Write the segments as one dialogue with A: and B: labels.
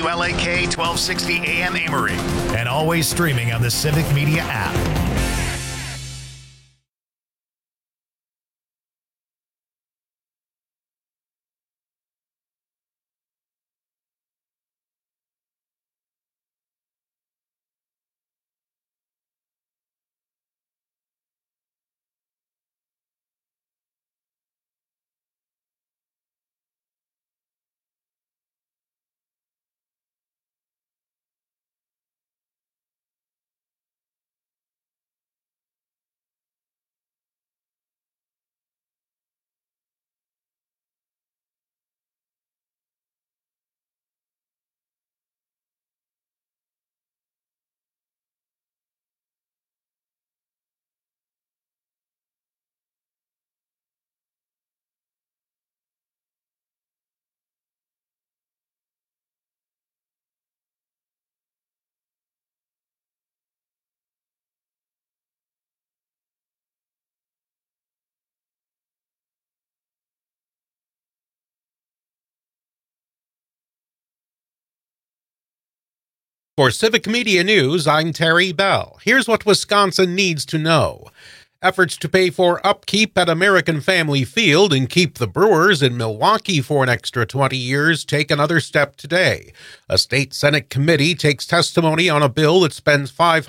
A: WLAK 1260 AM Amory, and always streaming on the Civic Media app.
B: For Civic Media News, I'm Terry Bell. Here's what Wisconsin needs to know. Efforts to pay for upkeep at American Family Field and keep the Brewers in Milwaukee for an extra 20 years take another step today. A state Senate committee takes testimony on a bill that spends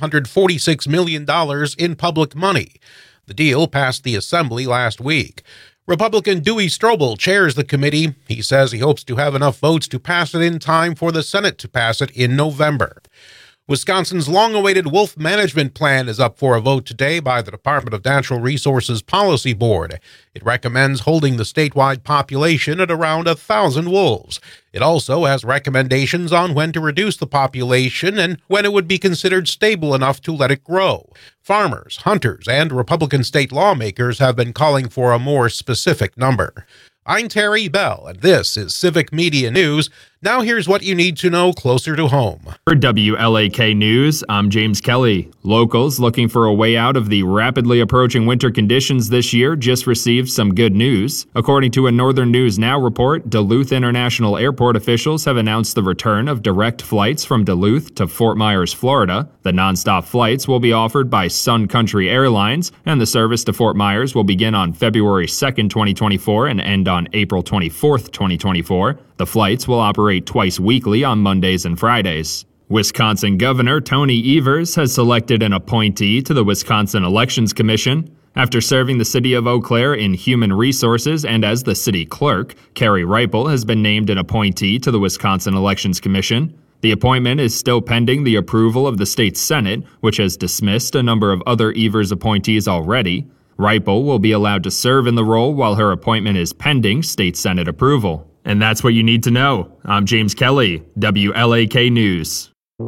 B: $546 million in public money. The deal passed the Assembly last week. Republican Dewey Strobel chairs the committee. He says he hopes to have enough votes to pass it in time for the Senate to pass it in November. Wisconsin's long-awaited wolf management plan is up for a vote today by the Department of Natural Resources Policy Board. It recommends holding the statewide population at around 1,000 wolves. It also has recommendations on when to reduce the population and when it would be considered stable enough to let it grow. Farmers, hunters, and Republican state lawmakers have been calling for a more specific number. I'm Terry Bell, and this is Civic Media News. Now here's what you need to know closer to home.
C: For WLAK News, I'm James Kelly. Locals looking for a way out of the rapidly approaching winter conditions this year just received some good news. According to a Northern News Now report, Duluth International Airport officials have announced the return of direct flights from Duluth to Fort Myers, Florida. The nonstop flights will be offered by Sun Country Airlines, and the service to Fort Myers will begin on February 2nd, 2024 and end on April 24th, 2024. The flights will operate twice weekly on Mondays and Fridays. Wisconsin Governor Tony Evers has selected an appointee to the Wisconsin Elections Commission. After serving the city of Eau Claire in human resources and as the city clerk, Carrie Reipel has been named an appointee to the Wisconsin Elections Commission. The appointment is still pending the approval of the state Senate, which has dismissed a number of other Evers appointees already. Reipel will be allowed to serve in the role while her appointment is pending state Senate approval. And that's what you need to know. I'm James Kelly, WLAK News.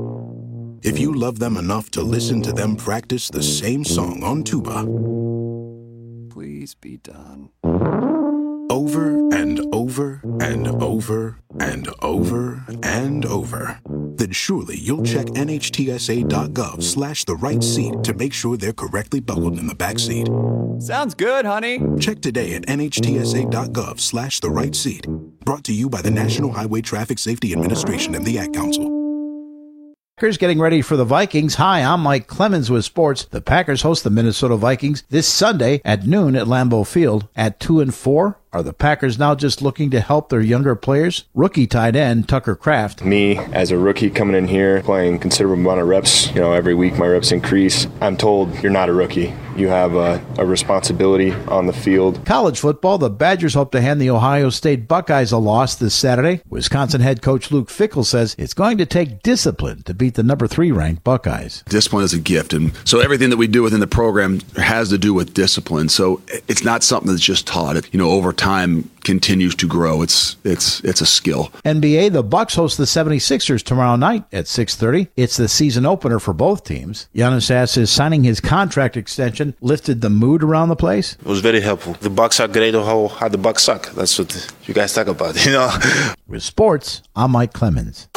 D: If you love them enough to listen to them practice the same song on tuba,
E: please be done.
D: Over and over and over and over and over, then surely you'll check NHTSA.gov/the right seat to make sure they're correctly buckled in the back seat.
E: Sounds good, honey.
D: Check today at NHTSA.gov/the right seat. Brought to you by the National Highway Traffic Safety Administration and the Ad Council.
F: Packers getting ready for the Vikings. Hi, I'm Mike Clemens with sports. The Packers host the Minnesota Vikings this Sunday at noon at Lambeau Field. At 2-4, are the Packers now just looking to help their younger players? Rookie tight end Tucker Kraft.
G: Me, as a rookie coming in here, playing considerable amount of reps, every week my reps increase. I'm told you're not a rookie. You have a responsibility on the field.
F: College football, the Badgers hope to hand the Ohio State Buckeyes a loss this Saturday. Wisconsin head coach Luke Fickell says it's going to take discipline to beat the number 3 ranked Buckeyes.
H: Discipline is a gift, and so everything that we do within the program has to do with discipline. So it's not something that's just taught. Over time continues to grow. It's a skill.
F: NBA, the Bucks host the 76ers tomorrow night at 6:30. It's the season opener for both teams. Giannis says signing his contract extension lifted the mood around the place.
I: It was very helpful. The Bucks are great. How the Bucks suck. That's what you guys talk about,
F: With sports, I'm Mike Clemens.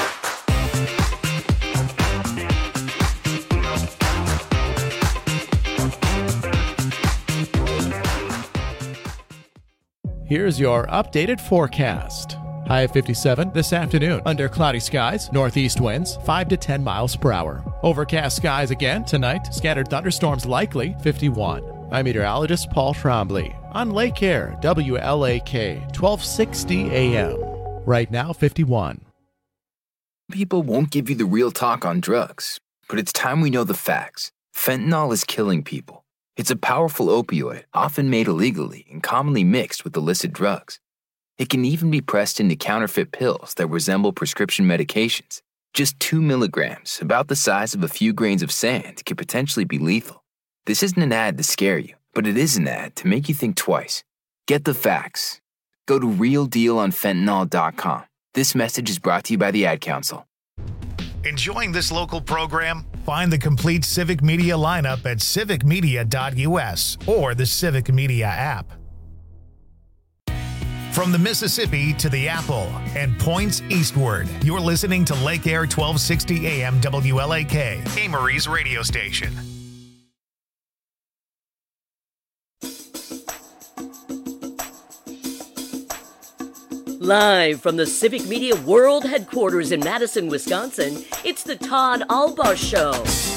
J: Here's your updated forecast. High of 57 this afternoon. Under cloudy skies, northeast winds 5 to 10 miles per hour. Overcast skies again tonight. Scattered thunderstorms likely, 51. I'm meteorologist Paul Trombley on Lake Air, WLAK, 1260 AM. Right now, 51.
K: People won't give you the real talk on drugs, but it's time we know the facts. Fentanyl is killing people. It's a powerful opioid, often made illegally and commonly mixed with illicit drugs. It can even be pressed into counterfeit pills that resemble prescription medications. Just 2 milligrams, about the size of a few grains of sand, can potentially be lethal. This isn't an ad to scare you, but it is an ad to make you think twice. Get the facts. Go to realdealonfentanyl.com. This message is brought to you by the Ad Council.
A: Enjoying this local program? Find the complete Civic Media lineup at civicmedia.us or the Civic Media app. From the Mississippi to the Apple and points eastward, you're listening to Lake Air 1260 AM WLAK, Amory's radio station.
L: Live from the Civic Media World Headquarters in Madison, Wisconsin, it's the Todd Albaugh Show.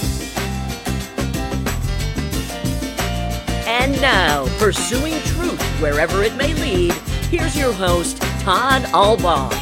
L: And now, pursuing truth wherever it may lead, here's your host, Todd Albaugh.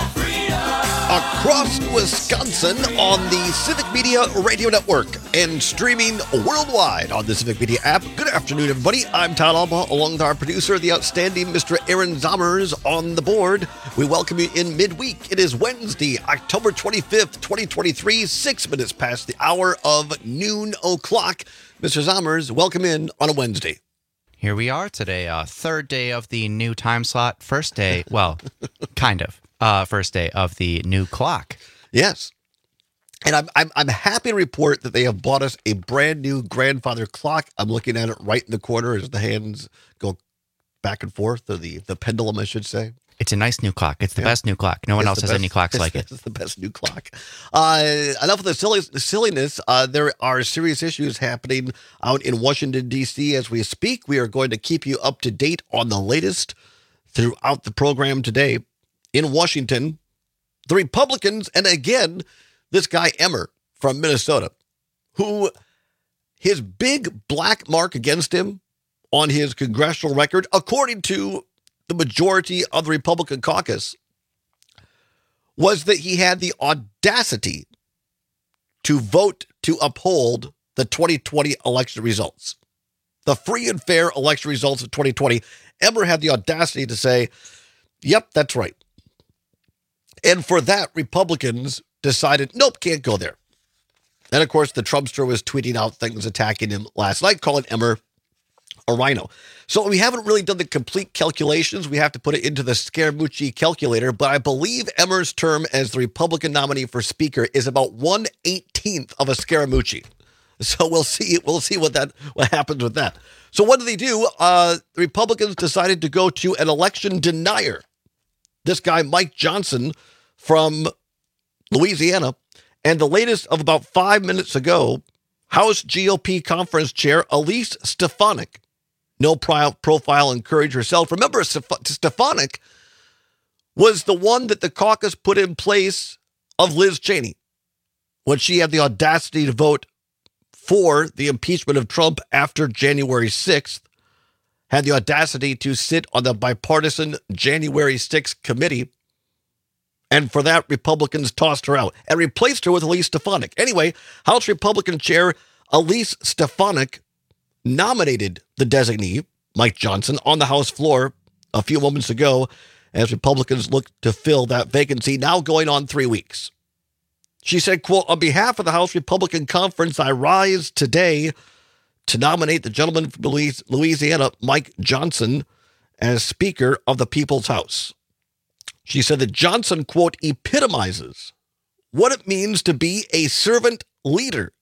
M: Across Wisconsin on the Civic Media Radio Network and streaming worldwide on the Civic Media app. Good afternoon, everybody. I'm Todd Albaugh, along with our producer, the outstanding Mr. Aaron Zommers on the board. We welcome you in midweek. It is Wednesday, October 25th, 2023, 6 minutes past the hour of noon o'clock. Mr. Zommers, welcome in on a Wednesday.
N: Here we are today, third day of the new time slot, first day, well, kind of. First day of the new clock.
M: Yes. And I'm happy to report that they have bought us a brand new grandfather clock. I'm looking at it right in the corner as the hands go back and forth, or the pendulum, I should say.
N: It's a nice new clock. It's the best new clock. No one else has any clocks like it.
M: It's the best new clock. Enough of the silliness. There are serious issues happening out in Washington, D.C. as we speak. We are going to keep you up to date on the latest throughout the program today. In Washington, the Republicans, and again, this guy Emmer from Minnesota, who his big black mark against him on his congressional record, according to the majority of the Republican caucus, was that he had the audacity to vote to uphold the 2020 election results. The free and fair election results of 2020. Emmer had the audacity to say, yep, that's right. And for that, Republicans decided, nope, can't go there. And of course, the Trumpster was tweeting out things attacking him last night, calling Emmer a rhino. So we haven't really done the complete calculations. We have to put it into the Scaramucci calculator, but I believe Emmer's term as the Republican nominee for Speaker is about 1/18th of a Scaramucci. So we'll see what happens with that. So what do? The Republicans decided to go to an election denier. This guy, Mike Johnson from Louisiana, and the latest of about 5 minutes ago, House GOP Conference Chair Elise Stefanik, no profile, encouraged herself. Remember, Stefanik was the one that the caucus put in place of Liz Cheney when she had the audacity to vote for the impeachment of Trump after January 6th, had the audacity to sit on the bipartisan January 6th committee. And for that, Republicans tossed her out and replaced her with Elise Stefanik. Anyway, House Republican Chair Elise Stefanik nominated the designee, Mike Johnson, on the House floor a few moments ago as Republicans look to fill that vacancy, now going on 3 weeks. She said, quote, on behalf of the House Republican Conference, I rise today to nominate the gentleman from Louisiana, Mike Johnson, as Speaker of the People's House. She said that Johnson, quote, epitomizes what it means to be a servant leader.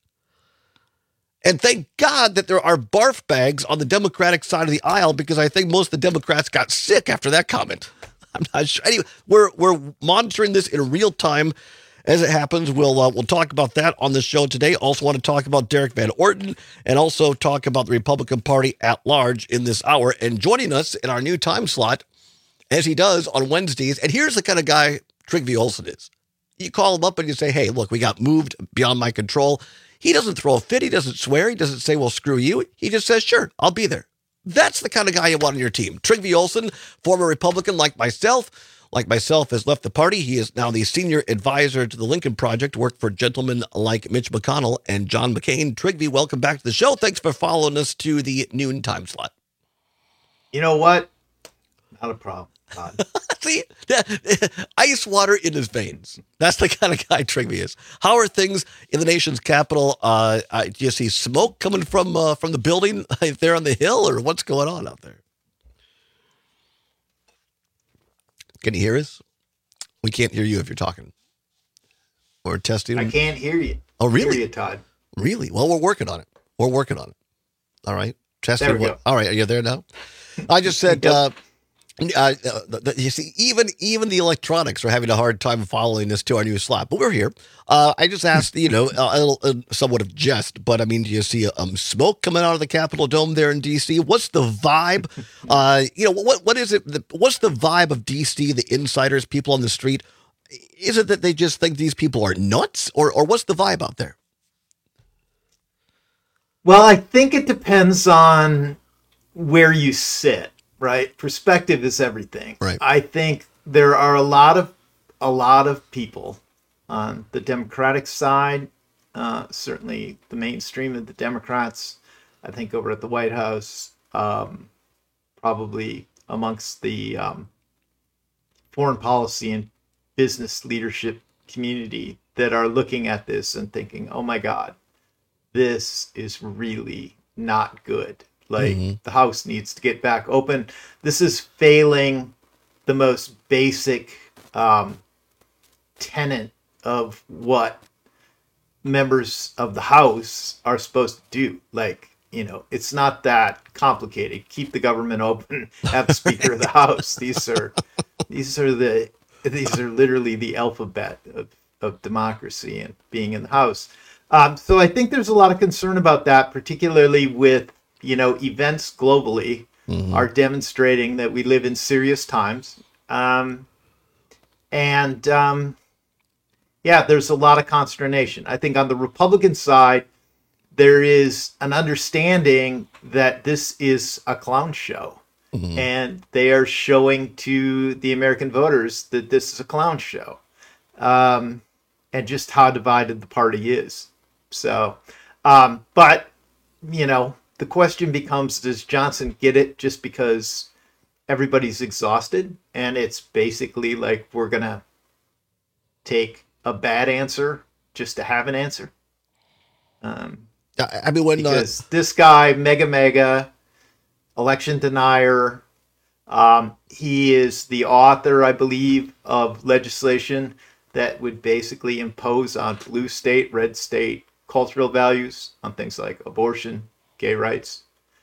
M: And thank God that there are barf bags on the Democratic side of the aisle, because I think most of the Democrats got sick after that comment. I'm not sure. Anyway, we're monitoring this in real time as it happens. We'll talk about that on the show today. Also want to talk about Derek Van Orton and also talk about the Republican Party at large in this hour. And joining us in our new time slot as he does on Wednesdays. And here's the kind of guy Trygve Olsen is. You call him up and you say, hey, look, we got moved beyond my control. He doesn't throw a fit. He doesn't swear. He doesn't say, well, screw you. He just says, sure, I'll be there. That's the kind of guy you want on your team. Trygve Olsen, former Republican like myself, has left the party. He is now the senior advisor to the Lincoln Project, worked for gentlemen like Mitch McConnell and John McCain. Trygve, welcome back to the show. Thanks for following us to the noon time slot.
O: You know what? Not a problem, Todd.
M: See, ice water in his veins. That's the kind of guy Trygve is. How are things in the nation's capital? Do you see smoke coming from the building there on the hill, or what's going on out there? Can you hear us? We can't hear you if you're talking. We're testing.
O: I can't hear you.
M: Oh, really?
O: Hear you, Todd.
M: Really? Well, we're working on it. All right. Testing.
O: There we go.
M: All right. Are you there now? I just said, you see, even the electronics are having a hard time following this to our new slot, but we're here. I just asked, somewhat of jest, but I mean, do you see smoke coming out of the Capitol Dome there in D.C.? What's the vibe? What is it? What's the vibe of D.C., the insiders, people on the street? Is it that they just think these people are nuts, or what's the vibe out there?
O: Well, I think it depends on where you sit, right? Perspective is everything.
M: Right.
O: I think there are a lot of people on the Democratic side, certainly the mainstream of the Democrats, I think over at the White House, probably amongst the foreign policy and business leadership community, that are looking at this and thinking, oh my God, this is really not good. Like, the House needs to get back open. This is failing the most basic tenet of what members of the House are supposed to do. Like, it's not that complicated. Keep the government open. Have the Speaker of the House. These are literally the alphabet of democracy and being in the House. So I think there's a lot of concern about that, particularly with events globally are demonstrating that we live in serious times. There's a lot of consternation. I think on the Republican side, there is an understanding that this is a clown show. And they are showing to the American voters that this is a clown show. And just how divided the party is. So, the question becomes, does Johnson get it just because everybody's exhausted? And it's basically like, we're going to take a bad answer just to have an answer. Because this guy, mega election denier, he is the author, I believe, of legislation that would basically impose on blue state, red state cultural values on things like abortion, gay rights.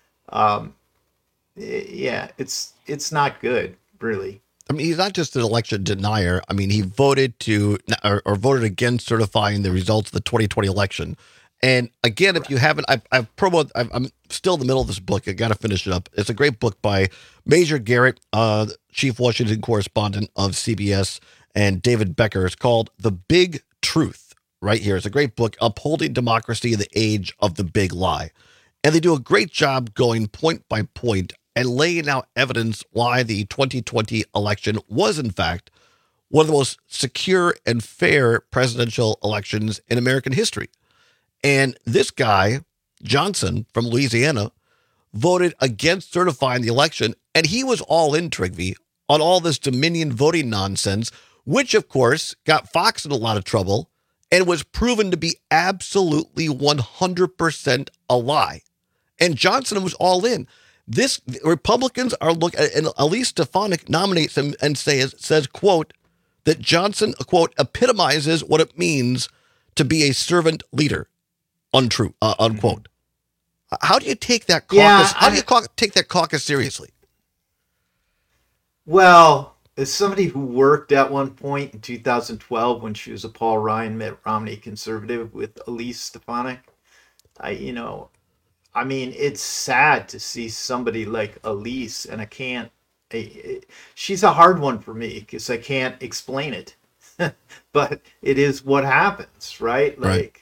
O: It's not good, really.
M: I mean, he's not just an election denier. I mean, he voted voted against certifying the results of the 2020 election. And again, if you haven't, I'm still in the middle of this book. I got to finish it up. It's a great book by Major Garrett, chief Washington correspondent of CBS, and David Becker. It's called The Big Truth. Right here. It's a great book, Upholding Democracy in the Age of the Big Lie. And they do a great job going point by point and laying out evidence why the 2020 election was, in fact, one of the most secure and fair presidential elections in American history. And this guy, Johnson from Louisiana, voted against certifying the election, and he was all in, Trygve, on all this Dominion voting nonsense, which, of course, got Fox in a lot of trouble and was proven to be absolutely 100% a lie. And Johnson was all in. This Republicans are looking, and Elise Stefanik nominates him and says, quote, that Johnson, quote, epitomizes what it means to be a servant leader, unquote. How do you take that caucus? How do you take that caucus seriously?
O: Well, as somebody who worked at one point in 2012 when she was a Paul Ryan, Mitt Romney conservative with Elise Stefanik, it's sad to see somebody like Elise, and I can't She's a hard one for me because I can't explain it, but it is what happens, right? Like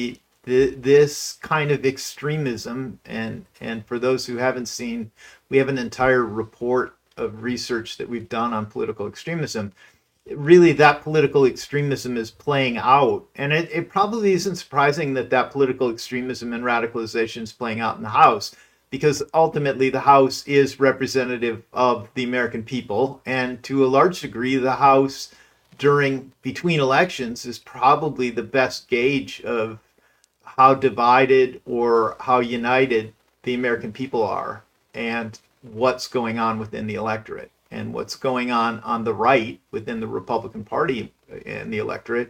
O: this kind of extremism, and for those who haven't seen, we have an entire report of research that we've done on political extremism. Really, that political extremism is playing out, and it probably isn't surprising that political extremism and radicalization is playing out in the House, because ultimately the House is representative of the American people, and to a large degree the House between elections is probably the best gauge of how divided or how united the American people are, and what's going on within the electorate. And what's going on the right within the Republican Party and the electorate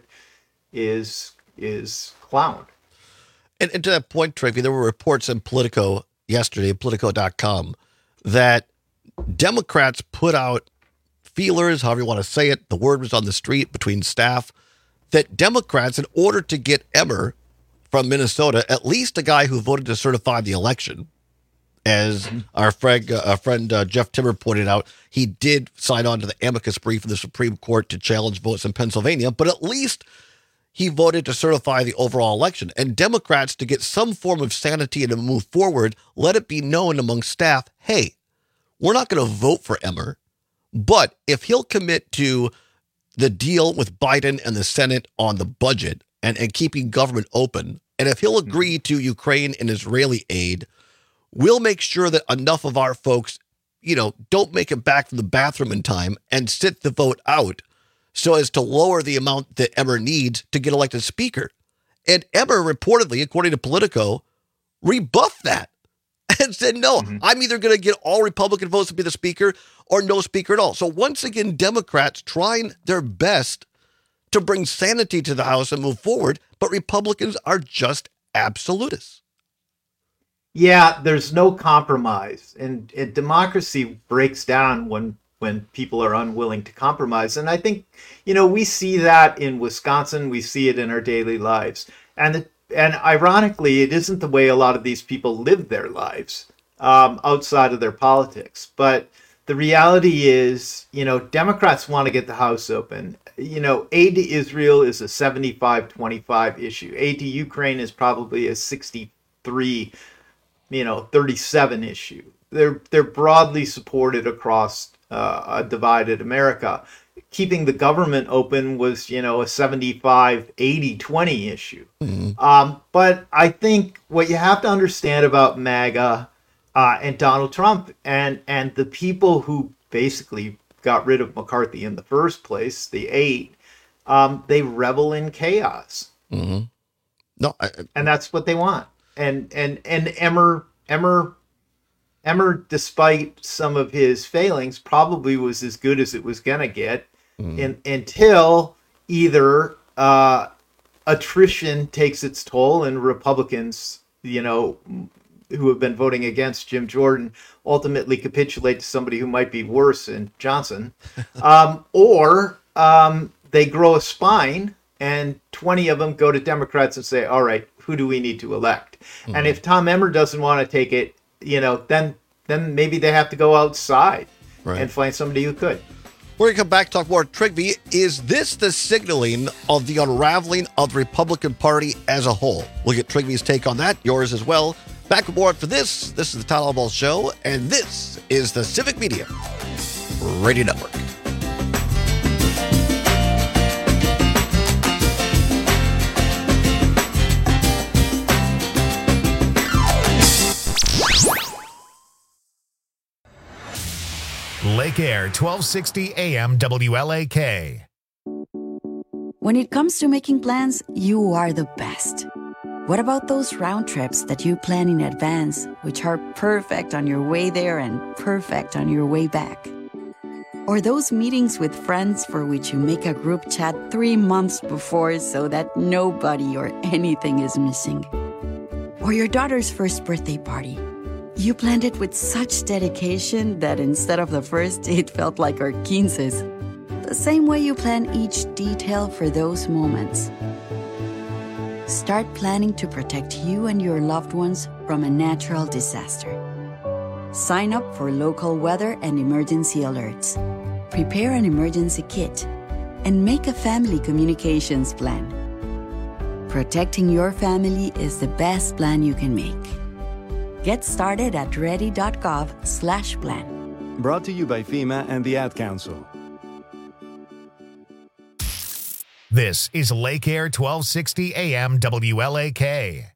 O: is clowned.
M: And to that point, Trigby, there were reports in Politico yesterday, Politico.com, that Democrats put out feelers, however you want to say it, the word was on the street between staff, that Democrats, in order to get Emmer from Minnesota, at least a guy who voted to certify the election, as our friend Jeff Timmer pointed out, he did sign on to the amicus brief in the Supreme Court to challenge votes in Pennsylvania, but at least he voted to certify the overall election. And Democrats, to get some form of sanity and to move forward, let it be known among staff, hey, we're not going to vote for Emmer, but if he'll commit to the deal with Biden and the Senate on the budget and keeping government open, and if he'll agree to Ukraine and Israeli aid, we'll make sure that enough of our folks, don't make it back from the bathroom in time and sit the vote out so as to lower the amount that Emmer needs to get elected speaker. And Emmer reportedly, according to Politico, rebuffed that and said, no, I'm either going to get all Republican votes to be the speaker or no speaker at all. So once again, Democrats trying their best to bring sanity to the House and move forward, but Republicans are just absolutists.
O: Yeah, there's no compromise, and democracy breaks down when people are unwilling to compromise. And I think, we see that in Wisconsin, we see it in our daily lives. And ironically, it isn't the way a lot of these people live their lives outside of their politics. But the reality is, Democrats want to get the House open. Aid to Israel is a 75-25 issue. Aid to Ukraine is probably a 63 37 issue. They're broadly supported across a divided America. Keeping the government open was, a 75-80-20 issue. But I think what you have to understand about MAGA and Donald Trump and the people who basically got rid of McCarthy in the first place, the 8, they revel in chaos.
M: No,
O: and that's what they want. And Emmer, despite some of his failings, probably was as good as it was going to get until either attrition takes its toll and Republicans, who have been voting against Jim Jordan, ultimately capitulate to somebody who might be worse in Johnson, or they grow a spine and 20 of them go to Democrats and say, all right, who do we need to elect? And if Tom Emmer doesn't want to take it, then maybe they have to go outside and find somebody who could.
M: We're going to come back, talk more. Trigby, is this the signaling of the unraveling of the Republican Party as a whole? We'll get Trigby's take on that, yours as well. Back aboard for this. This is the Todd Albaugh Show, and this is the Civic Media Radio Network.
A: Lake Air 1260 AM WLAK.
P: When it comes to making plans, you are the best. What about those round trips that you plan in advance, which are perfect on your way there and perfect on your way back? Or those meetings with friends for which you make a group chat 3 months before so that nobody or anything is missing? Or your daughter's first birthday party. You planned it with such dedication that instead of the first, it felt like our 15s. The same way you plan each detail for those moments. Start planning to protect you and your loved ones from a natural disaster. Sign up for local weather and emergency alerts. Prepare an emergency kit and make a family communications plan. Protecting your family is the best plan you can make. Get started at ready.gov/plan.
E: Brought to you by FEMA and the Ad Council.
A: This is Lake Air 1260 AM WLAK.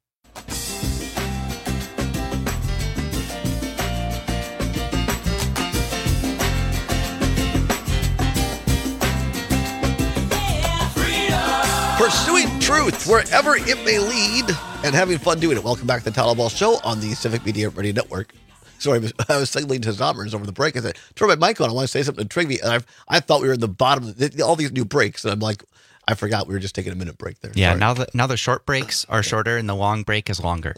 M: Pursuing truth wherever it may lead and having fun doing it. Welcome back to the Todd Ball Show on the Civic Media Radio Network. Sorry, I was signaling to Zommers over the break. I said, turn my mic on. I want to say something to Trigby. And I thought we were in the bottom of all these new breaks. And I'm like, I forgot we were just taking a minute break there.
N: Yeah,
M: Sorry.
N: now the short breaks are shorter and the long break is longer.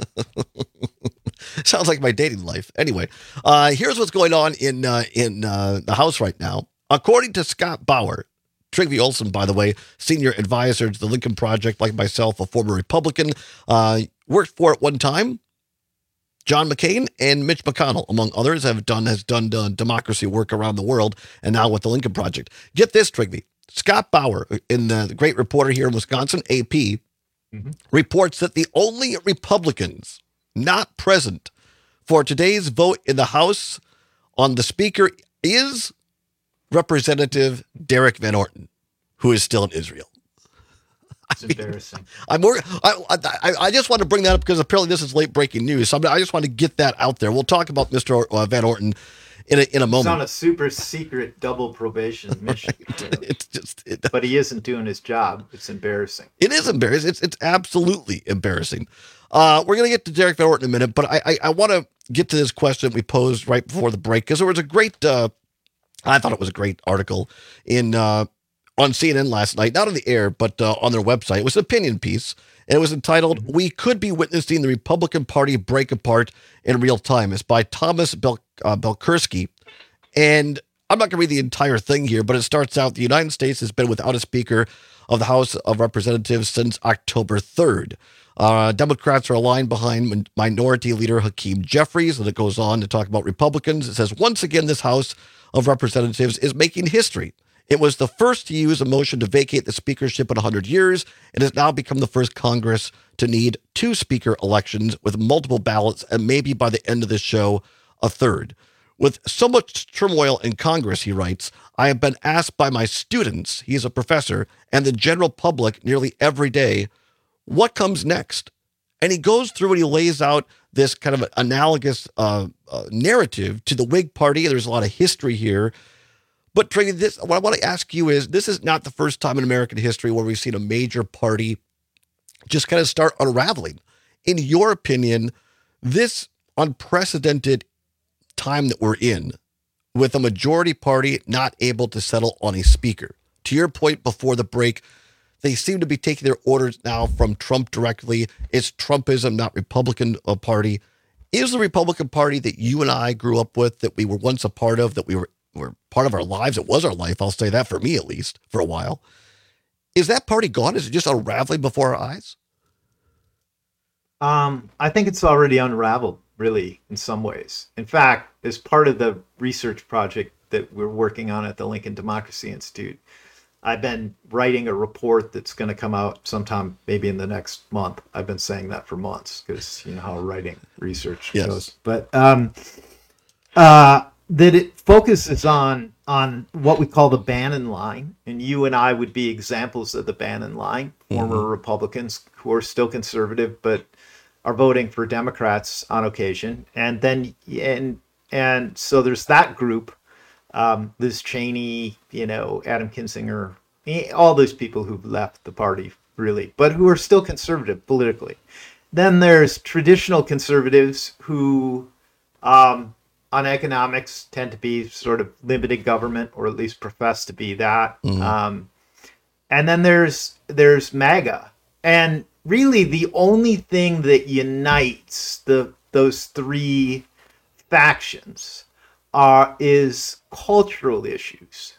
M: Sounds like my dating life. Anyway, here's what's going on in the House right now. According to Scott Bauer, Trygve Olson, by the way, senior advisor to the Lincoln Project, like myself, a former Republican, worked for at one time. John McCain and Mitch McConnell, among others, has done democracy work around the world, and now with the Lincoln Project. Get this, Trygve. Scott Bauer, in the great reporter here in Wisconsin, AP, reports that the only Republicans not present for today's vote in the House on the Speaker is Representative Derek Van Orton, who is still in Israel.
O: It's embarrassing.
M: I just want to bring that up because apparently this is late breaking news. So I just want to get that out there. We'll talk about Mr. Van Orton in a moment.
O: He's on a super secret double probation mission. But he isn't doing his job. It's embarrassing.
M: It is embarrassing. It's absolutely embarrassing. We're going to get to Derek Van Orton in a minute, but I want to get to this question we posed right before the break because there was a great, I thought it was a great article on CNN last night, not on the air, but on their website. It was an opinion piece, and it was entitled, "We Could Be Witnessing the Republican Party Break Apart in Real Time." It's by Thomas Belkursky, and I'm not going to read the entire thing here, but it starts out, the United States has been without a Speaker of the House of Representatives since October 3rd. Democrats are aligned behind Minority Leader Hakeem Jeffries, and it goes on to talk about Republicans. It says, once again, this House of Representatives is making history. It was the first to use a motion to vacate the speakership in 100 years. It has now become the first Congress to need 2 speaker elections with multiple ballots, and maybe by the end of this show, a third. With so much turmoil in Congress, he writes, I have been asked by my students, he's a professor, and the general public nearly every day, what comes next? And he goes through and he lays out this kind of analogous narrative to the Whig Party. There's a lot of history here. But Trey, what I want to ask you is, this is not the first time in American history where we've seen a major party just kind of start unraveling. In your opinion, this unprecedented time that we're in, with a majority party not able to settle on a speaker, to your point before the break, they seem to be taking their orders now from Trump directly. It's Trumpism, not Republican Party. Is the Republican Party that you and I grew up with, that we were once a part of, that we were part of our lives, it was our life, I'll say that for me at least, for a while. Is that party gone? Is it just unraveling before our eyes?
O: I think it's already unraveled, really, in some ways. In fact, as part of the research project that we're working on at the Lincoln Democracy Institute, I've been writing a report that's going to come out sometime maybe in the next month. I've been saying that for months because you know how writing research goes. But that it focuses on what we call the Bannon line, and you and I would be examples of the Bannon line, former Republicans who are still conservative but are voting for Democrats on occasion, and then and so there's that group, Liz Cheney, Adam Kinzinger, all those people who've left the party really, but who are still conservative politically. Then there's traditional conservatives who on economics tend to be sort of limited government, or at least profess to be that. And then there's MAGA. And really the only thing that unites those three factions is cultural issues.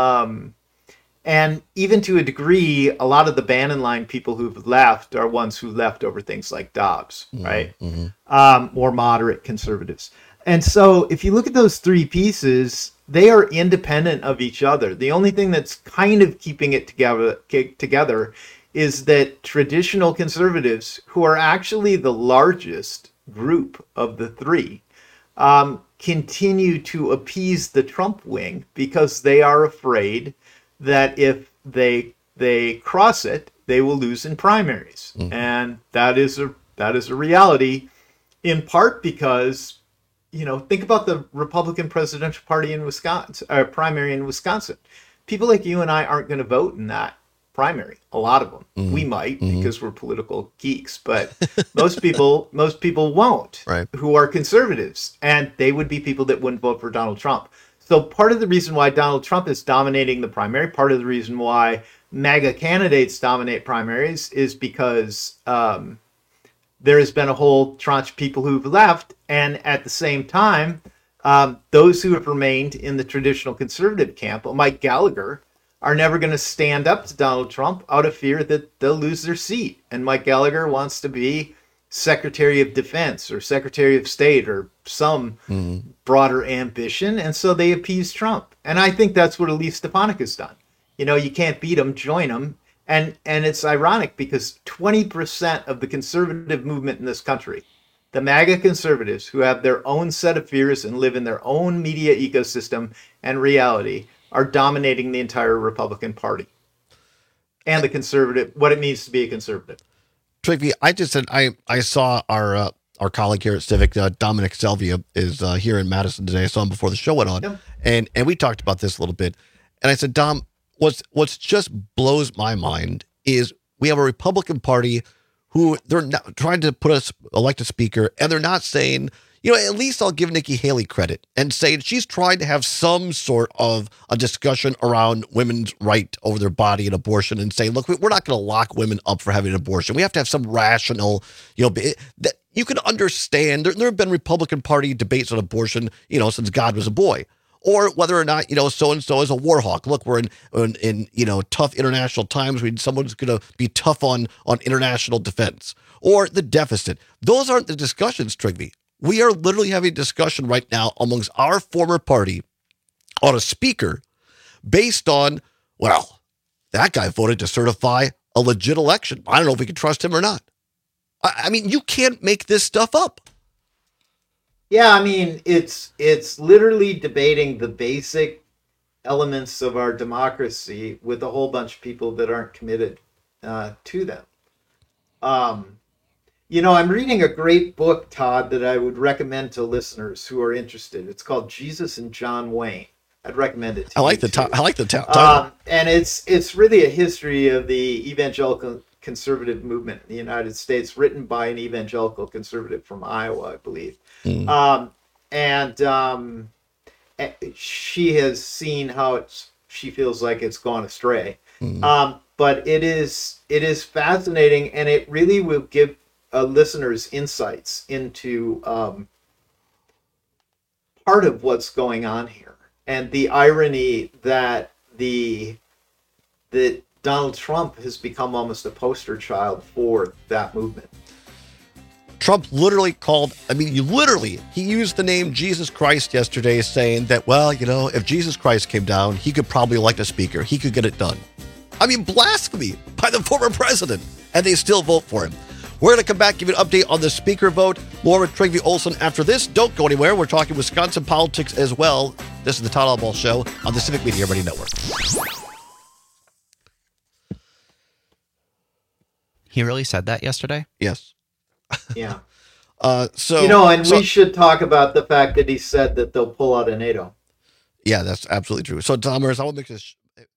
O: And even to a degree, a lot of the Bannon line people who've left are ones who left over things like Dobbs, right? More moderate conservatives. And so if you look at those three pieces, they are independent of each other. The only thing that's kind of keeping it together is that traditional conservatives, who are actually the largest group of the three, continue to appease the Trump wing because they are afraid that if they cross it, they will lose in primaries. Mm-hmm. And that is a reality, in part because, think about the Republican presidential party in Wisconsin, primary in Wisconsin. People like you and I aren't going to vote in that primary. A lot of them. Mm-hmm. We might because we're political geeks, but most people won't, right, who are conservatives, and they would be people that wouldn't vote for Donald Trump. So part of the reason why Donald Trump is dominating the primary, part of the reason why MAGA candidates dominate primaries is because there has been a whole tranche of people who've left, and at the same time, those who have remained in the traditional conservative camp, Mike Gallagher, are never going to stand up to Donald Trump out of fear that they'll lose their seat. And Mike Gallagher wants to be Secretary of Defense or Secretary of State or some broader ambition, and so they appease Trump. And I think that's what Elise Stefanik has done. You can't beat them, join them. And it's ironic because 20% of the conservative movement in this country, the MAGA conservatives who have their own set of fears and live in their own media ecosystem and reality, are dominating the entire Republican Party and the conservative, what it means to be a conservative.
M: Trygve, I just said I saw our colleague here at Civic, Dominic Selvia, is here in Madison today. I saw him before the show went on, yep. and we talked about this a little bit. And I said, Dom, what's just blows my mind is we have a Republican Party who they're not trying to elect a speaker, and they're not saying, at least I'll give Nikki Haley credit and say she's trying to have some sort of a discussion around women's right over their body and abortion, and say, look, we're not going to lock women up for having an abortion. We have to have some rational, that you can understand. There have been Republican Party debates on abortion, since God was a boy. Or whether or not, so-and-so is a war hawk. Look, we're in tough international times. Someone's going to be tough on international defense. Or the deficit. Those aren't the discussions, Trygve. We are literally having a discussion right now amongst our former party on a speaker based on, well, that guy voted to certify a legit election. I don't know if we can trust him or not. I mean, you can't make this stuff up.
O: Yeah, I mean, it's literally debating the basic elements of our democracy with a whole bunch of people that aren't committed to them. I'm reading a great book, Todd, that I would recommend to listeners who are interested. It's called Jesus and John Wayne. I'd recommend it to you.
M: I like the title.
O: And it's really a history of the evangelical conservative movement in the United States, written by an evangelical conservative from Iowa, I believe. She has seen how she feels like it's gone astray. But it is fascinating, and it really will give listeners insights into part of what's going on here, and the irony that that Donald Trump has become almost a poster child for that movement.
M: Trump literally he used the name Jesus Christ yesterday, saying that, well, if Jesus Christ came down, he could probably elect a speaker. He could get it done. I mean, blasphemy by the former president, and they still vote for him. We're going to come back, give you an update on the speaker vote. More with Trygve Olsen after this. Don't go anywhere. We're talking Wisconsin politics as well. This is the Todd Albaugh Show on the Civic Media Radio Network.
N: He really said that yesterday?
M: Yes.
O: Yeah.
M: We
O: should talk about the fact that he said that they'll pull out of NATO.
M: Yeah, that's absolutely true. So, Thomas, I want to make this.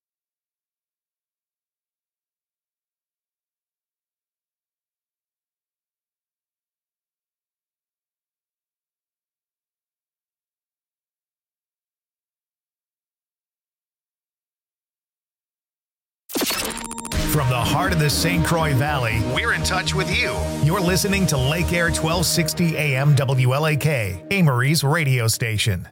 A: From the heart of the St. Croix Valley, we're in touch with you. You're listening to Lake Air 1260 AM WLAK, Amory's radio station.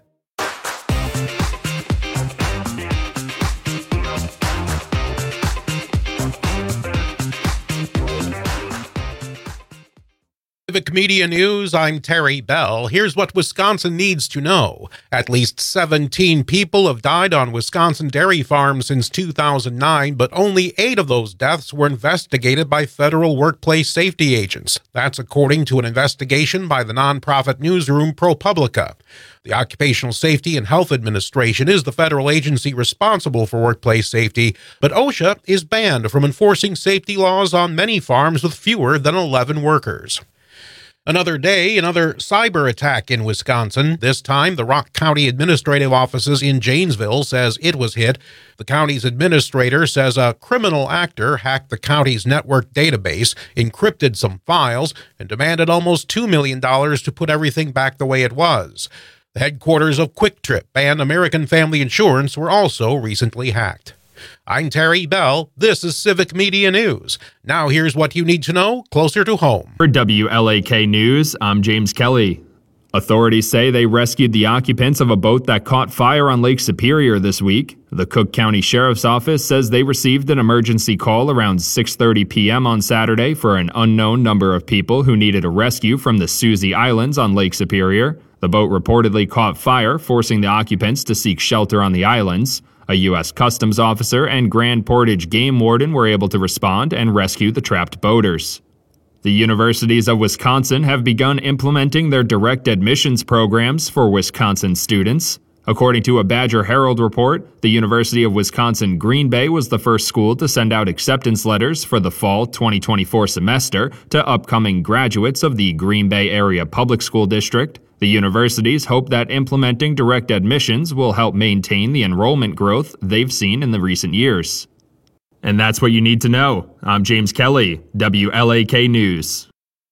B: Civic Media News, I'm Terry Bell. Here's what Wisconsin needs to know. At least 17 people have died on Wisconsin dairy farms since 2009, but only 8 of those deaths were investigated by federal workplace safety agents. That's according to an investigation by the nonprofit newsroom ProPublica. The Occupational Safety and Health Administration is the federal agency responsible for workplace safety, but OSHA is banned from enforcing safety laws on many farms with fewer than 11 workers. Another day, another cyber attack in Wisconsin. This time, the Rock County Administrative Offices in Janesville says it was hit. The county's administrator says a criminal actor hacked the county's network database, encrypted some files, and demanded almost $2 million to put everything back the way it was. The headquarters of Quick Trip and American Family Insurance were also recently hacked. I'm Terry Bell. This is Civic Media News. Now here's what you need to know closer to home.
C: For WLAK News, I'm James Kelly. Authorities say they rescued the occupants of a boat that caught fire on Lake Superior this week. The Cook County Sheriff's Office says they received an emergency call around 6:30 p.m. on Saturday for an unknown number of people who needed a rescue from the Suzy Islands on Lake Superior. The boat reportedly caught fire, forcing the occupants to seek shelter on the islands. A U.S. Customs officer and Grand Portage game warden were able to respond and rescue the trapped boaters. The universities of Wisconsin have begun implementing their direct admissions programs for Wisconsin students. According to a Badger Herald report, the University of Wisconsin Green Bay was the first school to send out acceptance letters for the fall 2024 semester to upcoming graduates of the Green Bay Area Public School District. The universities hope that implementing direct admissions will help maintain the enrollment growth they've seen in the recent years. And that's what you need to know. I'm James Kelly, WLAK News.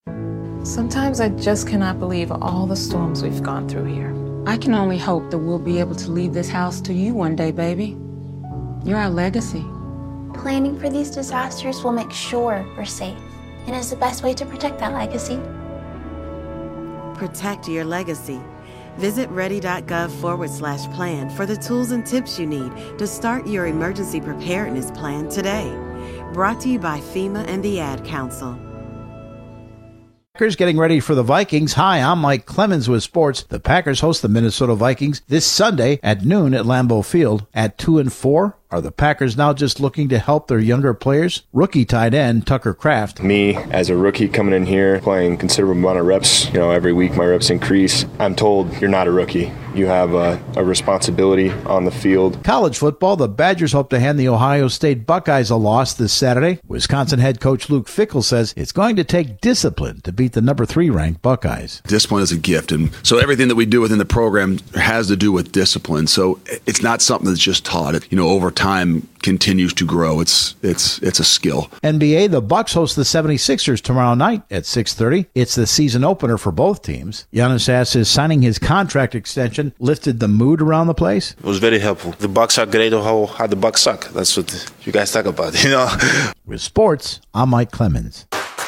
Q: Sometimes I just cannot believe all the storms we've gone through here.
R: I can only hope that we'll be able to leave this house to you one day, baby. You're our legacy.
S: Planning for these disasters will make sure we're safe, and is the best way to protect that legacy.
T: Protect your legacy. Visit ready.gov/plan for the tools and tips you need to start your emergency preparedness plan today. Brought to you by FEMA and the Ad Council.
F: Packers getting ready for the Vikings. Hi, I'm Mike Clemens with sports. The Packers host the Minnesota Vikings this Sunday at noon at Lambeau Field. At 2-4, are the Packers now just looking to help their younger players? Rookie tight end Tucker Kraft.
G: Me, as a rookie coming in here, playing considerable amount of reps, every week my reps increase. I'm told you're not a rookie. You have a responsibility on the field.
F: College football, the Badgers hope to hand the Ohio State Buckeyes a loss this Saturday. Wisconsin head coach Luke Fickell says it's going to take discipline to beat the number 3 ranked Buckeyes.
H: Discipline is a gift, and so everything that we do within the program has to do with discipline. So it's not something that's just taught. Over time continues to grow. It's a skill.
F: NBA, the Bucks host the 76ers tomorrow night at 6:30. It's the season opener for both teams. Giannis says signing his contract extension lifted the mood around the place.
I: It was very helpful. The Bucks are great. How the Bucks suck. That's what you guys talk about,
F: With sports, I'm Mike Clemens.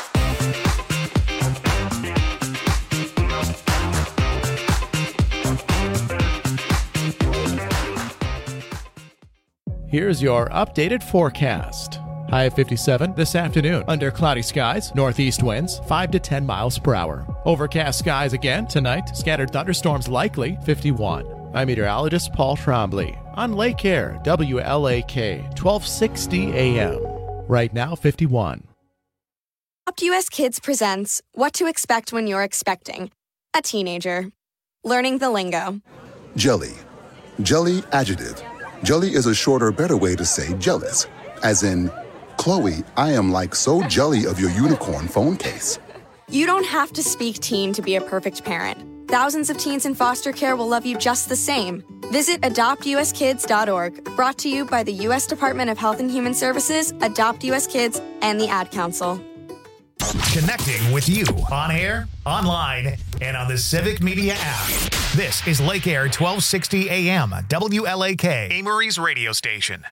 J: Here's your updated forecast. High of 57 this afternoon. Under cloudy skies, northeast winds 5 to 10 miles per hour. Overcast skies again tonight. Scattered thunderstorms likely 51. I'm meteorologist Paul Trombley on Lake Air, WLAK, 1260 AM. Right now, 51.
U: Adopt US Kids presents What to Expect When You're Expecting a Teenager. Learning the lingo.
V: Jelly. Jelly adjective. Jelly is a shorter, better way to say jealous. As in, Chloe, I am like so jelly of your unicorn phone case.
U: You don't have to speak teen to be a perfect parent. Thousands of teens in foster care will love you just the same. Visit adoptuskids.org. Brought to you by the U.S. Department of Health and Human Services, Adopt U.S. Kids, and the Ad Council.
A: Connecting with you on air, online, and on the Civic Media app. This is Lake Air 1260 AM, WLAK, Amory's radio station.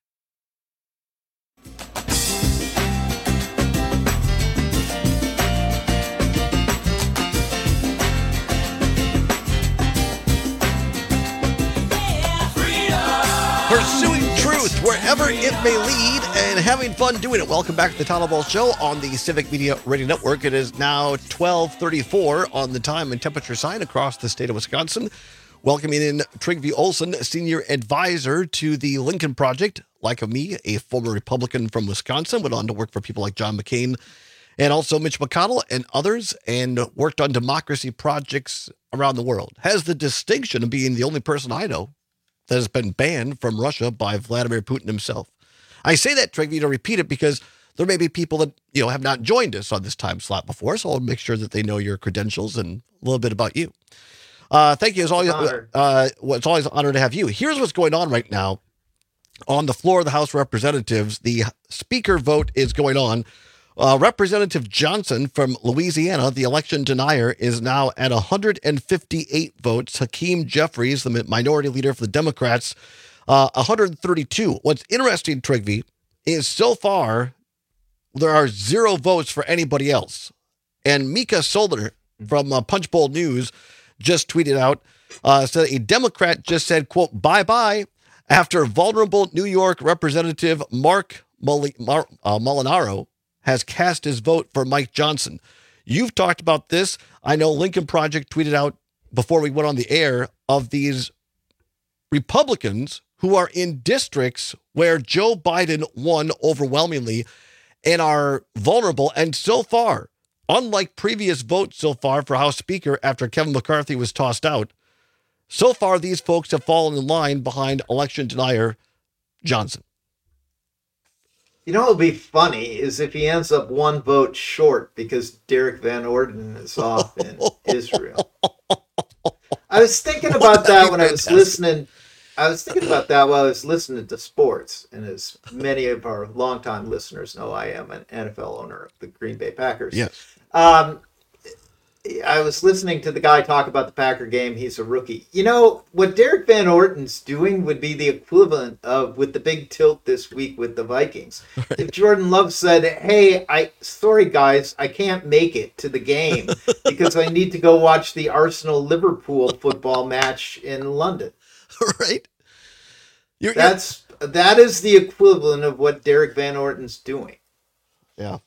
M: Pursuing truth truth wherever it may lead and having fun doing it. Welcome back to the Todd Ball Show on the Civic Media Radio Network. It is now 12:34 on the time and temperature sign across the state of Wisconsin. Welcoming in Trygve Olsen, Senior Advisor to the Lincoln Project. Like me, a former Republican from Wisconsin, went on to work for people like John McCain and also Mitch McConnell and others, and worked on democracy projects around the world. Has the distinction of being the only person I know that has been banned from Russia by Vladimir Putin himself. I say that, Trygve, to repeat it because there may be people that have not joined us on this time slot before, so I'll make sure that they know your credentials and a little bit about you. Thank you. It's always an honor to have you. Here's what's going on right now. On the floor of the House of Representatives, the speaker vote is going on. Representative Johnson from Louisiana, the election denier, is now at 158 votes. Hakeem Jeffries, the minority leader for the Democrats, 132. What's interesting, Trygve, is so far there are 0 votes for anybody else. And Mika Soler from Punchbowl News just tweeted out, said a Democrat just said, quote, bye-bye, after vulnerable New York Representative Mark Molinaro has cast his vote for Mike Johnson. You've talked about this. I know Lincoln Project tweeted out before we went on the air of these Republicans who are in districts where Joe Biden won overwhelmingly and are vulnerable. And so far, unlike previous votes so far for House Speaker after Kevin McCarthy was tossed out, so far these folks have fallen in line behind election denier Johnson.
O: You know what would be funny is if he ends up 1 vote short because Derek Van Orden is off in Israel. I was thinking about that when I was listening. I was thinking about that while I was listening to sports. And as many of our longtime listeners know, I am an NFL owner of the Green Bay Packers.
M: Yes.
O: I was listening to the guy talk about the Packer game. He's a rookie. You know, what Derek Van Orton's doing would be the equivalent of with the big tilt this week with the Vikings. Right. If Jordan Love said, hey, sorry guys, I can't make it to the game because I need to go watch the Arsenal-Liverpool football match in London.
M: Right.
O: That is the equivalent of what Derek Van Orton's doing.
M: Yeah.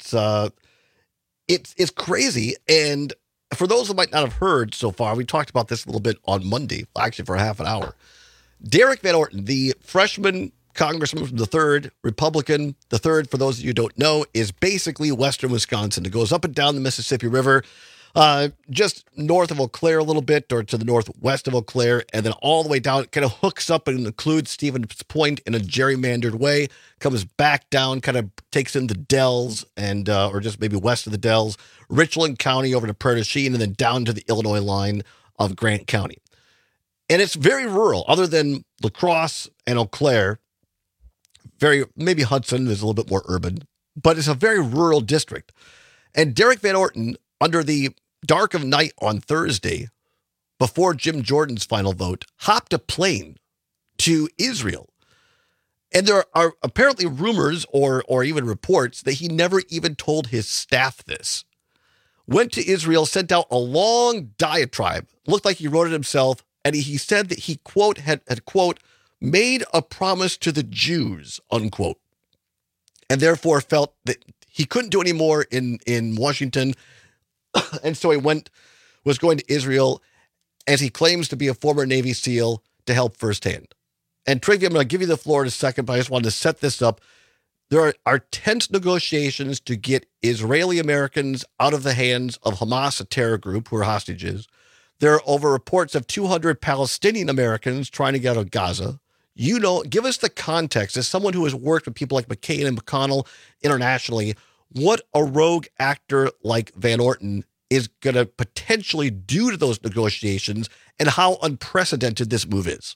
M: It's crazy. And for those who might not have heard so far, we talked about this a little bit on Monday, actually for half an hour. Derek Van Orton, the freshman congressman from the 3rd, Republican, the 3rd, for those of you who don't know, is basically western Wisconsin. It goes up and down the Mississippi River, just north of Eau Claire a little bit, or to the northwest of Eau Claire, and then all the way down. It kind of hooks up and includes Stevens Point in a gerrymandered way, comes back down, kind of takes in the Dells, and or just maybe west of the Dells, Richland County over to Prairie du Chien, and then down to the Illinois line of Grant County. And it's very rural, other than La Crosse and Eau Claire. Maybe Hudson is a little bit more urban, but it's a very rural district. And Derek Van Orton, under the dark of night on Thursday, before Jim Jordan's final vote, hopped a plane to Israel. And there are apparently rumors or even reports that he never even told his staff this. Went to Israel, sent out a long diatribe, looked like he wrote it himself, and he said that he, quote, had quote, made a promise to the Jews, unquote, and therefore felt that he couldn't do any more in Washington. And so he was going to Israel, as he claims to be a former Navy SEAL, to help firsthand. And Trygve, I'm going to give you the floor in a second, but I just wanted to set this up. There are tense negotiations to get Israeli Americans out of the hands of Hamas, a terror group who are hostages. There are over reports of 200 Palestinian Americans trying to get out of Gaza. Give us the context as someone who has worked with people like McCain and McConnell internationally, what a rogue actor like Van Orton is going to potentially do to those negotiations and how unprecedented this move is.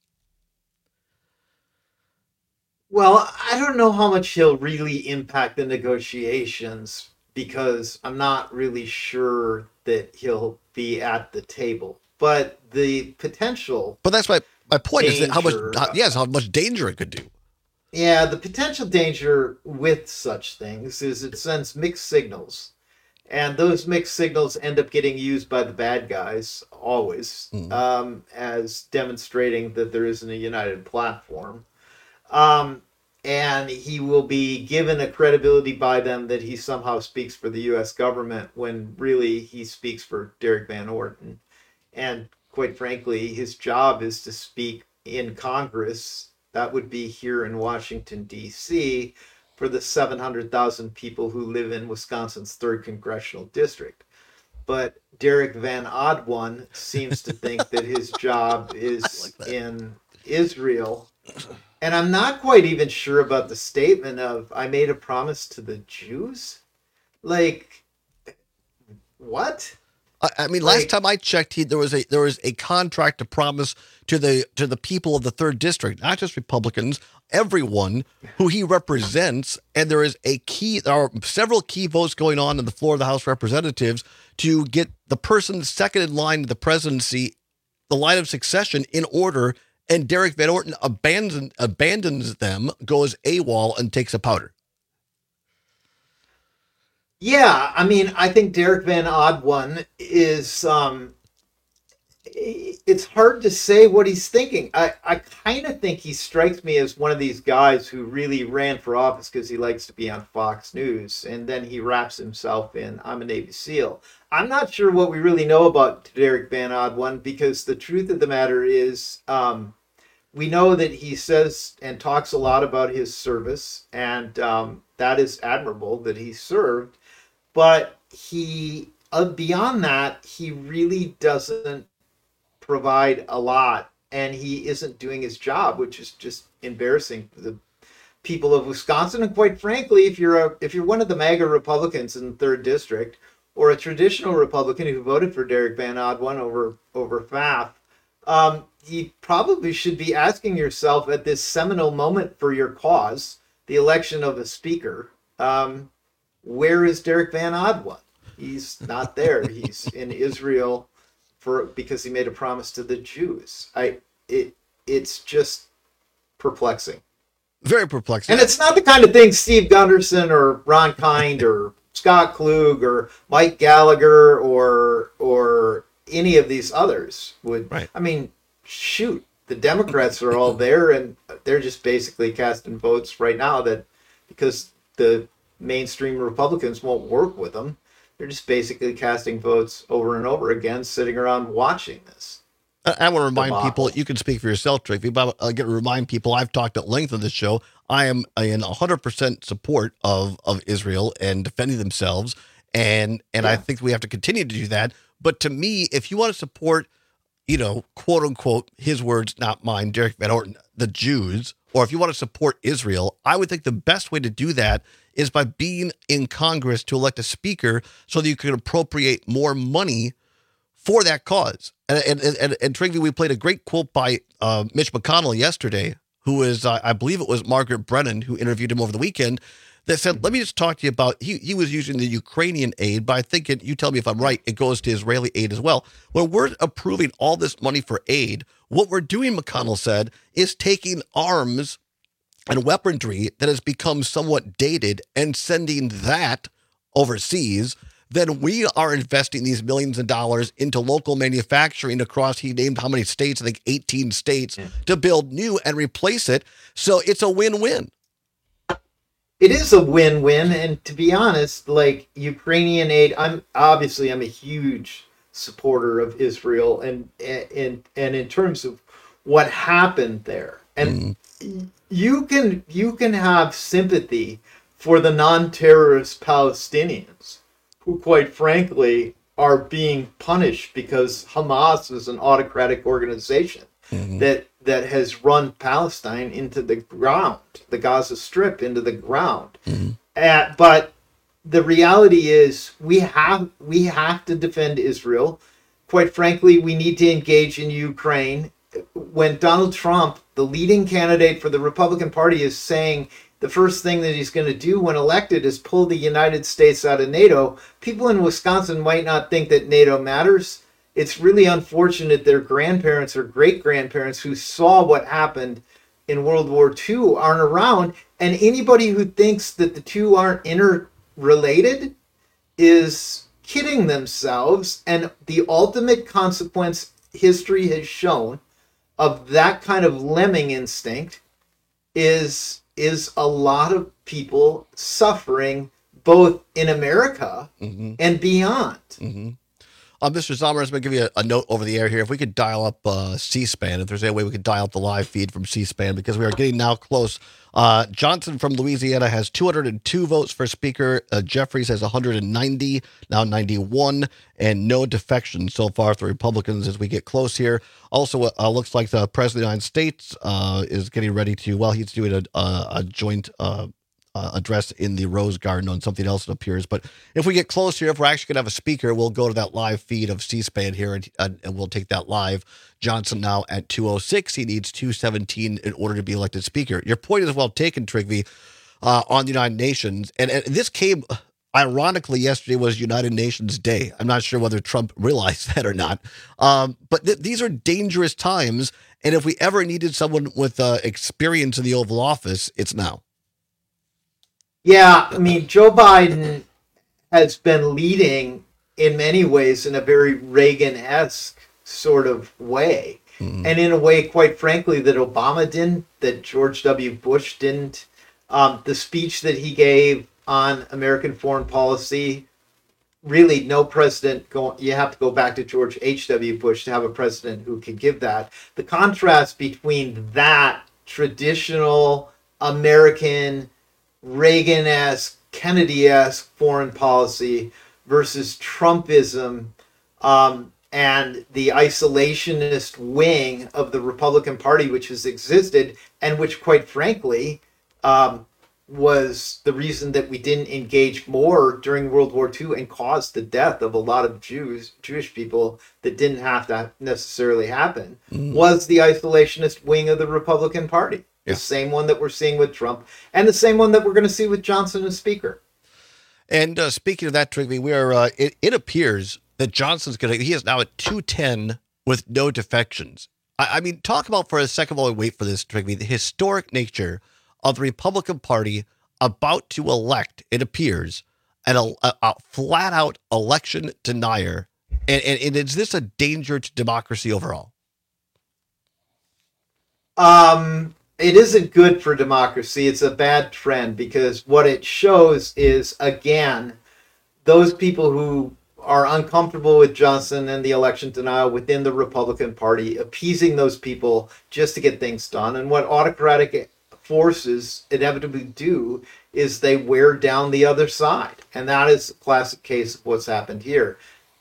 O: Well, I don't know how much he'll really impact the negotiations because I'm not really sure that he'll be at the table. But the potential...
M: But that's my point, danger, is that how much danger it could do.
O: Yeah, the potential danger with such things is it sends mixed signals. And those mixed signals end up getting used by the bad guys, always, as demonstrating that there isn't a united platform. And he will be given a credibility by them that he somehow speaks for the U.S. government when really he speaks for Derek Van Orden. And quite frankly, his job is to speak in Congress. That would be here in Washington, D.C., for the 700,000 people who live in Wisconsin's 3rd Congressional District. But Derek Van Oddone seems to think that his job is in Israel. And I'm not quite even sure about the statement of, I made a promise to the Jews? Like, what?
M: I mean, last time I checked, there was a contract to promise to the people of the 3rd District, not just Republicans, everyone who he represents, and there are several key votes going on the floor of the House of Representatives to get the person second in line to the presidency, the line of succession in order, and Derek Van Orden abandons them, goes AWOL, and takes a powder.
O: Yeah, I mean, I think Derek Van Oddone is, it's hard to say what he's thinking. I kind of think he strikes me as one of these guys who really ran for office because he likes to be on Fox News, and then he wraps himself in, I'm a Navy SEAL. I'm not sure what we really know about Derek Van Oddone, because the truth of the matter is, we know that he says and talks a lot about his service, and that is admirable that he served. But he, beyond that, he really doesn't provide a lot, and he isn't doing his job, which is just embarrassing for the people of Wisconsin. And quite frankly, if you're one of the MAGA Republicans in the 3rd District, or a traditional Republican who voted for Derek Van Oddone over Pfaff, you probably should be asking yourself at this seminal moment for your cause, the election of a speaker, where is Derek Van Oddone? He's not there. He's in Israel because he made a promise to the Jews. It's just perplexing.
M: Very perplexing.
O: And it's not the kind of thing Steve Gunderson or Ron Kind or Scott Klug or Mike Gallagher or any of these others would. Right. I mean, shoot, the Democrats are all there, and they're just basically casting votes right now that because the mainstream Republicans won't work with them, they're just basically casting votes over and over again, sitting around watching this.
M: I want to remind people, you can speak for yourself, Tracy, but I get to remind people, I've talked at length on this show, I am in 100% support of Israel and defending themselves, and I think we have to continue to do that. But to me, if you want to support, quote unquote, his words, not mine, Derek Van Orden, the Jews, or if you want to support Israel, I would think the best way to do that is by being in Congress to elect a speaker so that you can appropriate more money for that cause. And Trinity, we played a great quote by Mitch McConnell yesterday, who is, I believe it was Margaret Brennan, who interviewed him over the weekend, that said, let me just talk to you about, he was using the Ukrainian aid, but I think you tell me if I'm right, it goes to Israeli aid as well. When we're approving all this money for aid, what we're doing, McConnell said, is taking arms and weaponry that has become somewhat dated and sending that overseas. Then we are investing these millions of dollars into local manufacturing across, he named how many states, I think 18 states, to build new and replace it. So it's a win-win.
O: It is a win-win, and to be honest, like Ukrainian aid, I'm a huge supporter of Israel, and in terms of what happened there, and you can have sympathy for the non-terrorist Palestinians who, quite frankly, are being punished because Hamas is an autocratic organization that has run Palestine into the ground, the Gaza Strip into the ground. But the reality is we have to defend Israel. Quite frankly, we need to engage in Ukraine. When Donald Trump, the leading candidate for the Republican Party, is saying the first thing that he's going to do when elected is pull the United States out of NATO, people in Wisconsin might not think that NATO matters. It's really unfortunate their grandparents or great-grandparents who saw what happened in World War II aren't around, and anybody who thinks that the two aren't interrelated is kidding themselves. And the ultimate consequence history has shown of that kind of lemming instinct is a lot of people suffering both in America and beyond.
M: Mr. Sommer, I'm going to give you a note over the air here. If we could dial up C-SPAN, if there's any way we could dial up the live feed from C-SPAN, because we are getting now close. Johnson from Louisiana has 202 votes for Speaker. Jeffries has 190, now 91, and no defection so far for Republicans as we get close here. Also, looks like the President of the United States is getting ready to, well, he's doing a joint address in the Rose Garden on something else that appears. But if we get close here, if we're actually going to have a speaker, we'll go to that live feed of C-SPAN here and we'll take that live. Johnson now at 206. He needs 217 in order to be elected speaker. Your point is well taken, Trygve, on the United Nations. And this came, ironically, yesterday was United Nations Day. I'm not sure whether Trump realized that or not. But these are dangerous times. And if we ever needed someone with experience in the Oval Office, it's now.
O: Yeah, I mean, Joe Biden has been leading in many ways in a very Reagan-esque sort of way. And in a way, quite frankly, that Obama didn't, that George W. Bush didn't. The speech that he gave on American foreign policy, really no president, you have to go back to George H.W. Bush to have a president who could give that. The contrast between that traditional American Reagan-esque, Kennedy-esque foreign policy versus Trumpism and the isolationist wing of the Republican Party, which has existed and which, quite frankly, was the reason that we didn't engage more during World War II and caused the death of a lot of Jewish people that didn't have to necessarily happen, was the isolationist wing of the Republican Party. The same one that we're seeing with Trump, and the same one that we're going to see with Johnson as Speaker.
M: And speaking of that, Trygve, we are. It appears that Johnson's going to. He is now at 210 with no defections. I mean, talk about for a second while we wait for this, Trygve, the historic nature of the Republican Party about to elect. It appears a flat-out election denier, and is this a danger to democracy overall?
O: It isn't good for democracy. It's a bad trend because what it shows is, again, those people who are uncomfortable with Johnson and the election denial within the Republican Party, appeasing those people just to get things done. And what autocratic forces inevitably do is they wear down the other side. And that is a classic case of what's happened here.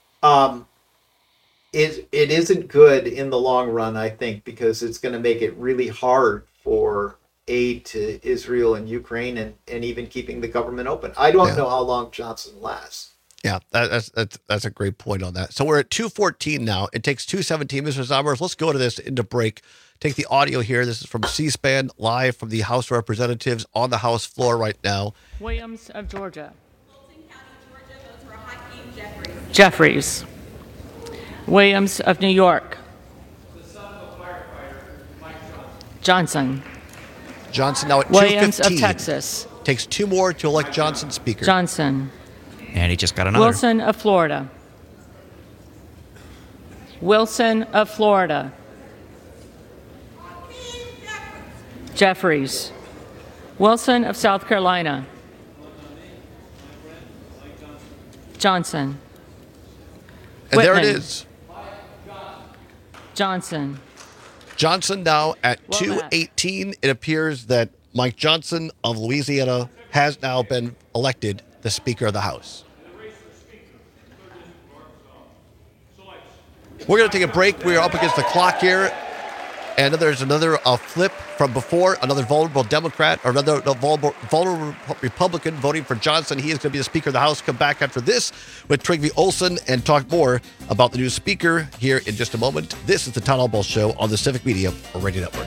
O: It isn't good in the long run, I think, because it's going to make it really hard for aid to Israel and Ukraine and even keeping the government open. I don't know how long Johnson lasts.
M: Yeah, that's a great point on that. So we're at 214 now. It takes 217. Mr. Zommers, let's go to this into break. Take the audio here. This is from C-SPAN, live from the House of Representatives on the House floor right now.
D: Williams of Georgia. Fulton County, Georgia, votes for Hakeem Jeffries. Williams of New York. The son of firefighter Mike Johnson.
M: Johnson now at 215.
D: Williams of Texas.
M: Takes two more to elect Johnson Speaker.
D: Johnson.
N: And he just got another.
D: Wilson of Florida. Wilson of Florida. Jeffries. Wilson of South Carolina. Johnson.
M: And
D: Whitman.
M: there it is.
D: Johnson.
M: Johnson now at 218. It appears that Mike Johnson of Louisiana has now been elected the Speaker of the House. We're going to take a break. We're up against the clock here. And there's another flip from before, another vulnerable Democrat, or another vulnerable Republican voting for Johnson. He is going to be the Speaker of the House. Come back after this with Trygve Olsen and talk more about the new Speaker here in just a moment. This is the Todd Albaugh Show on the Civic Media Radio Network.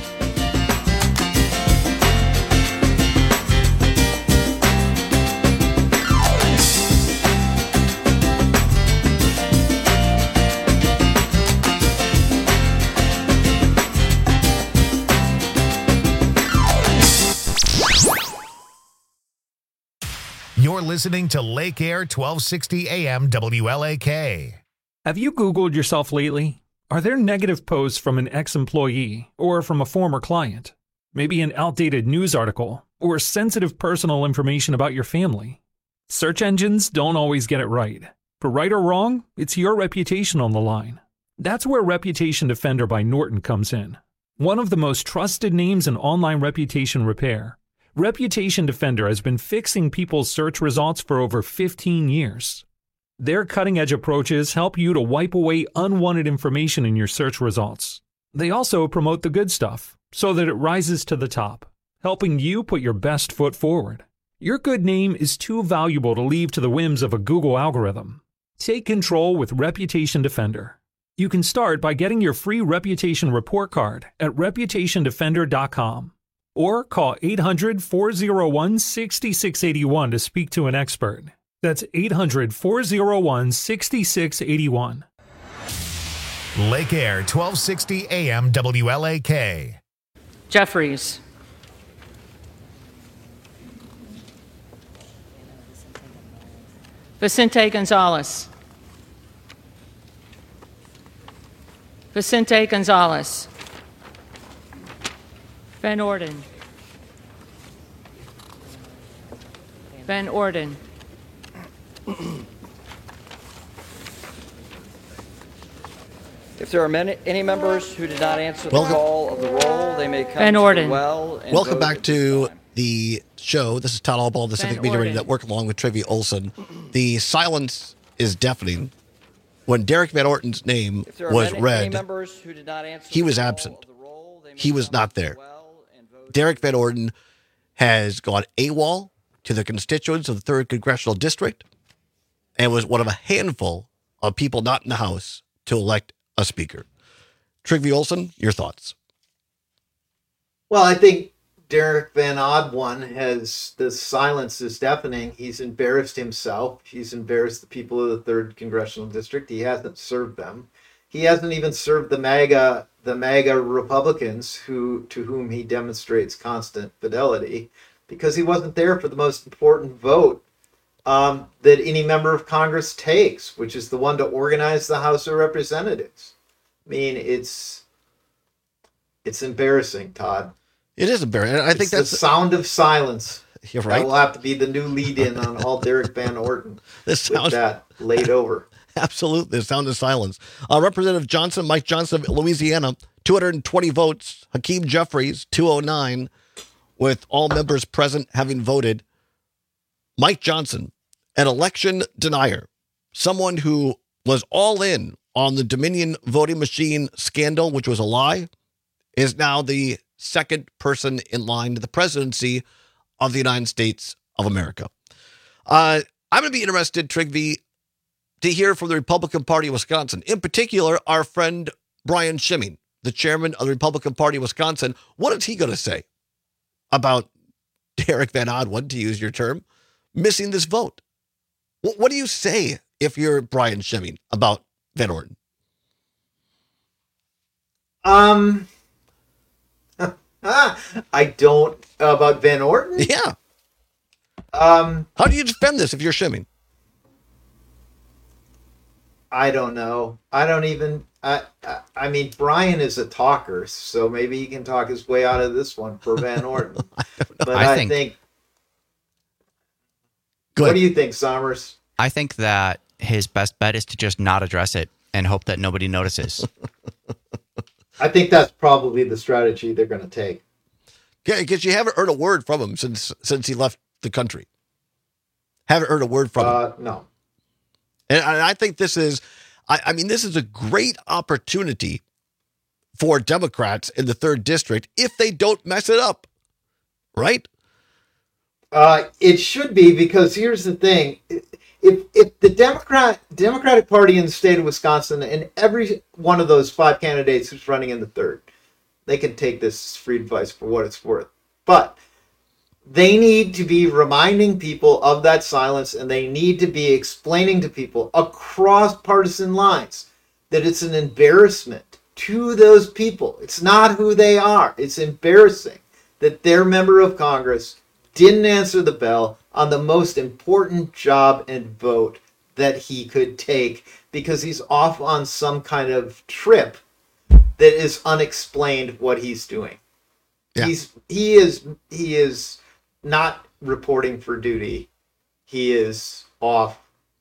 A: You're listening to Lake Air 1260 AM WLAK.
K: Have you Googled yourself lately? Are there negative posts from an ex-employee or from a former client? maybe an outdated news article, or sensitive personal information about your family. Search engines don't always get it right. For right or wrong, it's your reputation on the line. That's where Reputation Defender by Norton comes in. One of the most trusted names in online reputation repair, Reputation Defender has been fixing people's search results for over 15 years. Their cutting-edge approaches help you to wipe away unwanted information in your search results. They also promote the good stuff so that it rises to the top, helping you put your best foot forward. Your good name is too valuable to leave to the whims of a Google algorithm. Take control with Reputation Defender. You can start by getting your free reputation report card at reputationdefender.com or call 800-401-6681 to speak to an expert. That's 800-401-6681.
A: Lake Air 1260 AM WLAK.
D: Jeffries. Vicente Gonzalez. Vicente Gonzalez. Van Orden. Van Orden.
L: If there are any members who did not answer the call of the roll, they may come
D: Van
L: to
D: Orden.
L: the well. And
M: Welcome
L: vote
M: back
L: at
M: to the show. This is Todd Allball, the Civic Media Radio Network, along with Trivia Olson. The silence is deafening. When Derek Van Orton's name was read, he was absent. He was not there. Derek Van Orden has gone AWOL to the constituents of the 3rd Congressional District and was one of a handful of people not in the House to elect a speaker. Trivia Olson, your thoughts?
O: Well, I think Derek Van Oddone has, the silence is deafening. He's embarrassed himself. He's embarrassed the people of the 3rd Congressional District. He hasn't served them. He hasn't even served the MAGA Republicans to whom he demonstrates constant fidelity, because he wasn't there for the most important vote that any member of Congress takes, which is the one to organize the House of Representatives. I mean, it's embarrassing, Todd.
M: It is embarrassing. I think that's
O: the sound of silence.
M: You're right.
O: That will have to be the new lead-in on all Derek Van Orton.
M: With
O: that laid over.
M: Absolutely, the sound of silence. Representative Johnson, Mike Johnson of Louisiana, 220 votes. Hakeem Jeffries, 209, with all members present having voted. Mike Johnson, an election denier, someone who was all in on the Dominion voting machine scandal, which was a lie, is now the second person in line to the presidency of the United States of America. I'm going to be interested, Trigby, to hear from the Republican Party of Wisconsin. In particular, our friend Brian Schimming, the chairman of the Republican Party of Wisconsin. What is he going to say about Derek Van Oddone, to use your term, missing this vote? What do you say if you're Brian Schimming about Van Orden?
O: I don't about Van Orden.
M: Yeah. How do you defend this if you're Schimming?
O: I don't know. I don't even. I mean, Brian is a talker, so maybe he can talk his way out of this one for Van Orden. But I think. What do you think, Sommers?
N: I think that his best bet is to just not address it and hope that nobody notices.
O: I think that's probably the strategy they're going to take.
M: Yeah, because you haven't heard a word from him since he left the country. Haven't heard a word from him.
O: No.
M: And I think this is, I mean, this is a great opportunity for Democrats in the 3rd District if they don't mess it up, right?
O: It should be, because here's the thing. If the Democratic Party in the state of Wisconsin, and every one of those 5 candidates who's running in the 3rd, they can take this as free advice for what it's worth. But they need to be reminding people of that silence, and they need to be explaining to people across partisan lines that it's an embarrassment to those people. It's not who they are. It's embarrassing that their member of Congress didn't answer the bell on the most important job and vote that he could take because he's off on some kind of trip that is unexplained what he's doing. Yeah. He is not reporting for duty. He is off.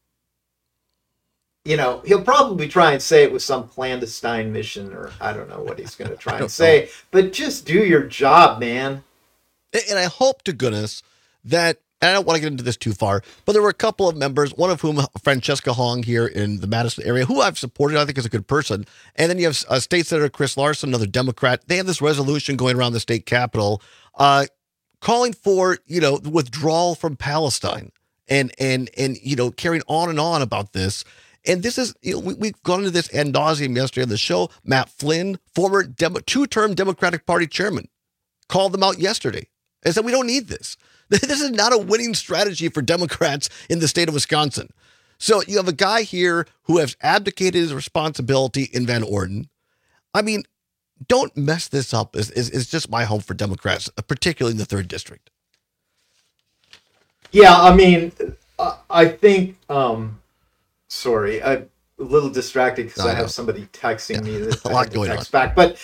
O: He'll probably try and say it was some clandestine mission, or I don't know what he's going to try and say. But just do your job, man.
M: And I hope to goodness that, and I don't want to get into this too far, but there were a couple of members, one of whom, Francesca Hong here in the Madison area, who I've supported, I think is a good person. And then you have State Senator Chris Larson, another Democrat. They have this resolution going around the state capitol calling for, withdrawal from Palestine and carrying on and on about this. And this is, we've gone into this ad nauseum yesterday on the show. Matt Flynn, former two-term Democratic Party chairman, called them out yesterday and said, we don't need this. This is not a winning strategy for Democrats in the state of Wisconsin. So you have a guy here who has abdicated his responsibility in Van Orden. I mean, don't mess this up is just my hope for Democrats, particularly in the 3rd District.
O: Yeah, I mean, I think, sorry, I'm a little distracted because I have somebody texting me that
M: a lot going on.
O: Back. But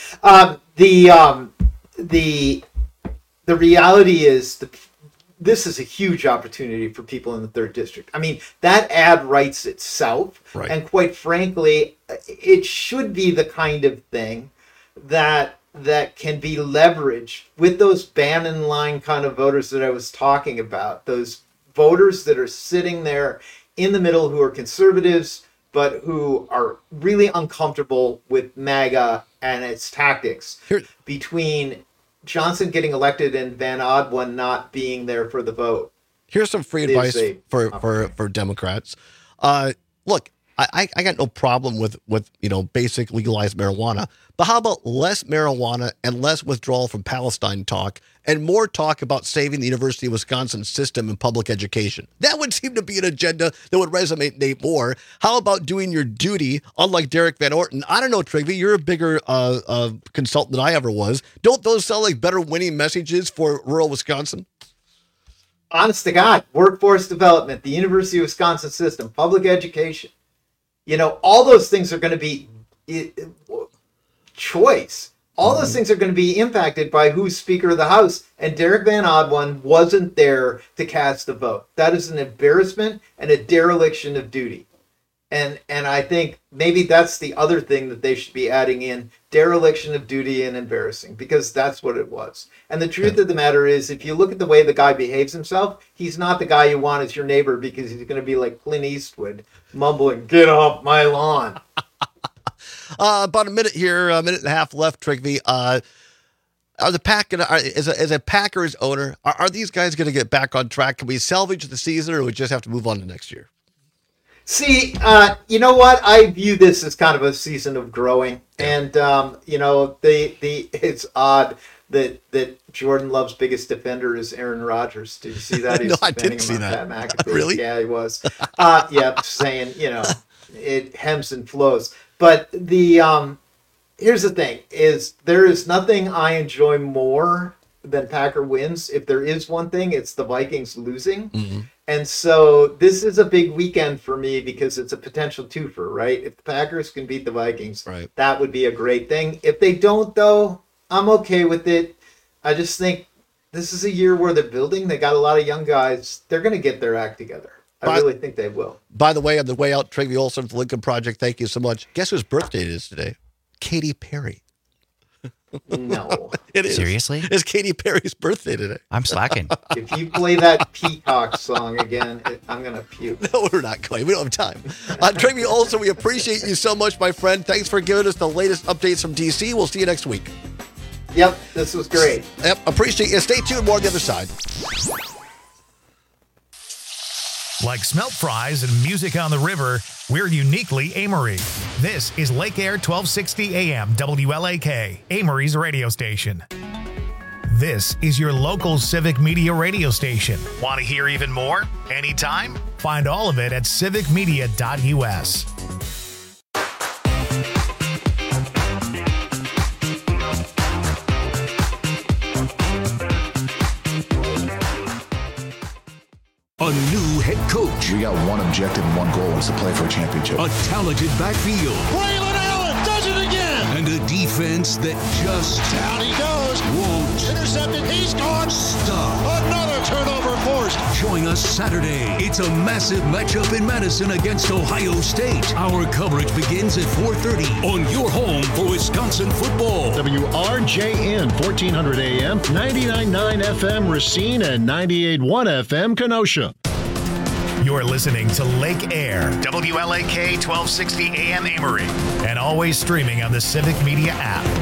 O: the reality is this is a huge opportunity for people in the 3rd District. I mean, that ad writes itself.
M: Right.
O: And quite frankly, it should be the kind of thing that can be leveraged with those Bannon line kind of voters that I was talking about, those voters that are sitting there in the middle who are conservatives, but who are really uncomfortable with MAGA and its tactics. Between Johnson getting elected and Van Odwin not being there for the vote.
M: Here's some free advice for Democrats. Look, I got no problem with basic legalized marijuana, but how about less marijuana and less withdrawal from Palestine talk and more talk about saving the University of Wisconsin system and public education? That would seem to be an agenda that would resonate more. How about doing your duty, unlike Derek Van Orton? I don't know, Trigby, you're a bigger consultant than I ever was. Don't those sound like better winning messages for rural Wisconsin?
O: Honest to God, workforce development, the University of Wisconsin system, public education. All those things are going to be choice. All those things are going to be impacted by who's Speaker of the House. And Derek Van Odwin wasn't there to cast a vote. That is an embarrassment and a dereliction of duty. And I think maybe that's the other thing that they should be adding in, dereliction of duty and embarrassing, because that's what it was. And the truth of the matter is, if you look at the way the guy behaves himself, he's not the guy you want as your neighbor, because he's going to be like Clint Eastwood, mumbling, "Get off my lawn."
M: About a minute here, a minute and a half left, Trigby. Are the as a Packers owner, are these guys going to get back on track? Can we salvage the season, or we just have to move on to next year?
O: See, you know what? I view this as kind of a season of growing, and it's odd that Jordan Love's biggest defender is Aaron Rodgers. Did you see that?
M: No, I didn't see that. Really?
O: Yeah, he was. Saying it hems and flows. But here's the thing: is there is nothing I enjoy more than Packer wins. If there is one thing, it's the Vikings losing. Mm-hmm. And so this is a big weekend for me because it's a potential twofer, right? If the Packers can beat the Vikings, that would be a great thing. If they don't, though, I'm okay with it. I just think this is a year where they're building. They got a lot of young guys. They're going to get their act together. I really think they will.
M: By the way, on the way out, Trigby Olson from the Lincoln Project, thank you so much. Guess whose birthday it is today? Katy Perry.
O: No.
M: It is.
N: Seriously?
M: It's Katy Perry's birthday today.
N: I'm slacking.
O: If you play that Peacock song again, I'm going to puke.
M: No, we're not going. We don't have time. Trigby Olson, we appreciate you so much, my friend. Thanks for giving us the latest updates from D.C. We'll see you next week.
O: Yep, this was great.
M: Yep, appreciate you. Stay tuned. More on the other side.
A: Like smelt fries and music on the river, we're uniquely Amory. This is Lake Air 1260 AM WLAK, Amory's radio station. This is your local civic media radio station. Want to hear even more? Anytime? Find all of it at civicmedia.us.
E: A new head coach.
V: We got one objective and one goal, is to play for a championship.
E: A talented backfield.
P: Braylon Allen does it again.
E: again. And a defense that just
B: down he goes.
E: Won't
B: intercepted. He's gone.
E: Stop.
B: Another turnover forced.
E: Join us Saturday. It's a massive matchup in Madison against Ohio State. Our coverage begins at 4:30 on your home for Wisconsin football.
P: WRJN 1400 AM, 99.9 FM Racine, and 98.1 FM Kenosha.
A: You're listening to Lake Air, WLAK 1260 AM Amory, and always streaming on the Civic Media app.